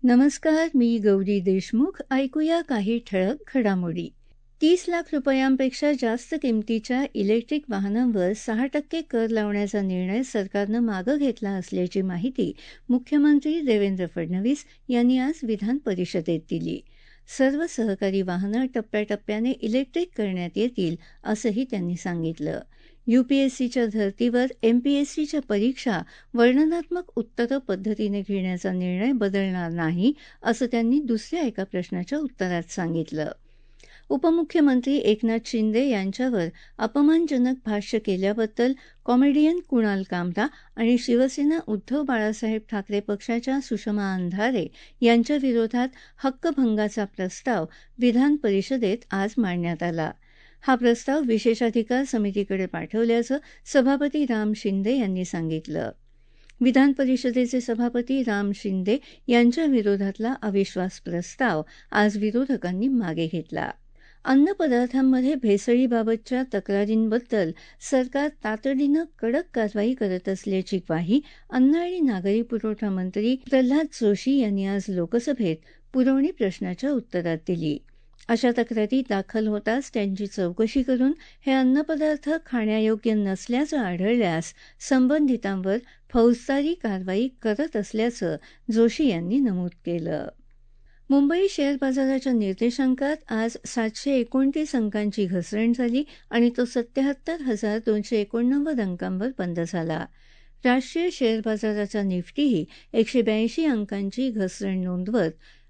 नमस्कार, मी गौरी देशमुख. ऐकूया काही ठळक घडामोडी. 30 लाख रुपयांपेक्षा जास्त किमतीच्या इलेक्ट्रिक वाहनांवर 6% कर लावण्याचा निर्णय सरकारनं मागं घेतला असल्याची माहिती मुख्यमंत्री देवेंद्र फडणवीस यांनी आज विधान परिषदेत दिली. सर्व सहकारी वाहनं टप्प्याटप्प्याने इलेक्ट्रिक करण्यात येतील, असंही त्यांनी सांगितलं. यूपीएससीच्या धर्तीवर एमपीएससीच्या परीक्षा वर्णनात्मक उत्तरं पद्धतीने घेण्याचा निर्णय बदलणार नाही, असं त्यांनी दुसऱ्या एका प्रश्नाच्या उत्तरात सांगितलं. उपमुख्यमंत्री एकनाथ शिंदे यांच्यावर अपमानजनक भाष्य केल्याबद्दल कॉमेडियन कुणाल कामरा आणि शिवसेना उद्धव बाळासाहेब ठाकरे पक्षाच्या सुषमा अंधारे यांच्याविरोधात हक्कभंगाचा प्रस्ताव विधान परिषदेत आज मांडण्यात आला. हा प्रस्ताव विशेषाधिकार समितीकडे पाठवल्याचं सभापती राम शिंदे यांनी सांगितलं. विधान परिषदेचे सभापती राम शिंदे यांच्या विरोधातला अविश्वास प्रस्ताव आज विरोधकांनी मागे घेतला. अन्नपदार्थांमध्ये भेसळीबाबतच्या तक्रारींबद्दल सरकार तातडीनं कडक कारवाई करत असल्याची ग्वाही अन्न आणि नागरी पुरवठा मंत्री प्रल्हाद जोशी यांनी आज लोकसभेत पुरवणी प्रश्नाच्या उत्तरात दिली. अशा तक्रारी दाखल होताच त्यांची चौकशी करून हे अन्नपदार्थ खाण्यायोग्य नसल्याचं आढळल्यास संबंधितांवर फौजदारी कारवाई करत असल्याचं जोशी यांनी नमूद केलं. मुंबई शेअर बाजाराच्या निर्देशांकात आज 729 अंकांची घसरण झाली आणि तो 77,289 अंकांवर बंद झाला. राष्ट्रीय शेअर बाजाराचा निफ्टीही 182 अंकांची घसरण नोंदवत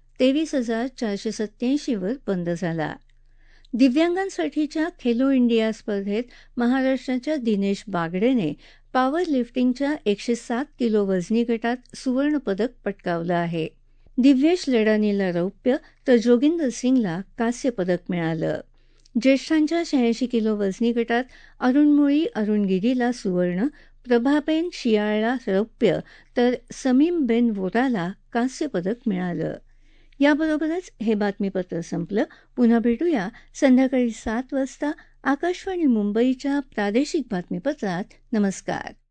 23,487 वर बंद झाला. दिव्यांगांसाठीच्या खेलो इंडिया स्पर्धेत महाराष्ट्राच्या दिनेश बागडेने पॉवर लिफ्टिंगच्या 107 किलो वजनी गटात सुवर्णपदक पटकावलं आहे. दिव्येश लडानीला रौप्य तर जोगिंदर सिंगला कांस्य पदक मिळालं. ज्येष्ठांच्या 86 किलो वजनी गटात अरुण गिरीला सुवर्ण, प्रभाबेन शियाळला रौप्य तर समीम बेन वोराला कांस्य पदक मिळालं. याबरोबरच हे बातमीपत्र संपलं. पुन्हा भेटूया संध्याकाळी 7 वाजता आकाशवाणी मुंबईच्या प्रादेशिक बातमीपत्रात. नमस्कार.